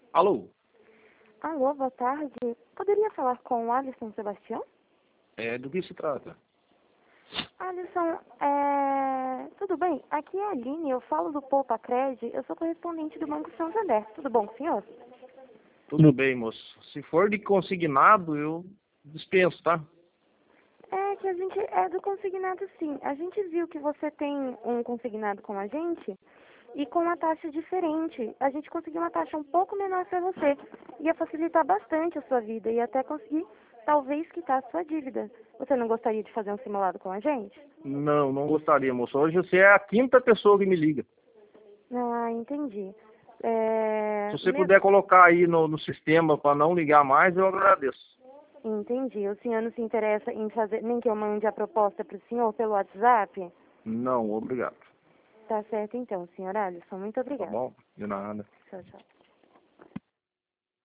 Alô? Alô, boa tarde. Poderia falar com o Alisson Sebastião? Do que se trata? Alisson, tudo bem? Aqui é a Aline, eu falo do Poupa Cred, eu sou correspondente do Banco Santander. Tudo bom, senhor? Tudo bem, moço. Se for de consignado, eu dispenso, tá? É que a gente é do consignado, sim. A gente viu que você tem um consignado com a gente e com uma taxa diferente. A gente conseguiu uma taxa um pouco menor para você. Ia facilitar bastante a sua vida e até conseguir, talvez, quitar a sua dívida. Você não gostaria de fazer um simulado com a gente? Não, não gostaria, moço. Hoje você é a quinta pessoa que me liga. Ah, entendi. Se você puder colocar aí no sistema para não ligar mais, eu agradeço. Entendi. O senhor não se interessa em fazer, nem que eu mande a proposta para o senhor pelo WhatsApp? Não, obrigado. Tá certo então, senhor Alisson. Muito Tá obrigada. bom? De nada. Tchau, tchau.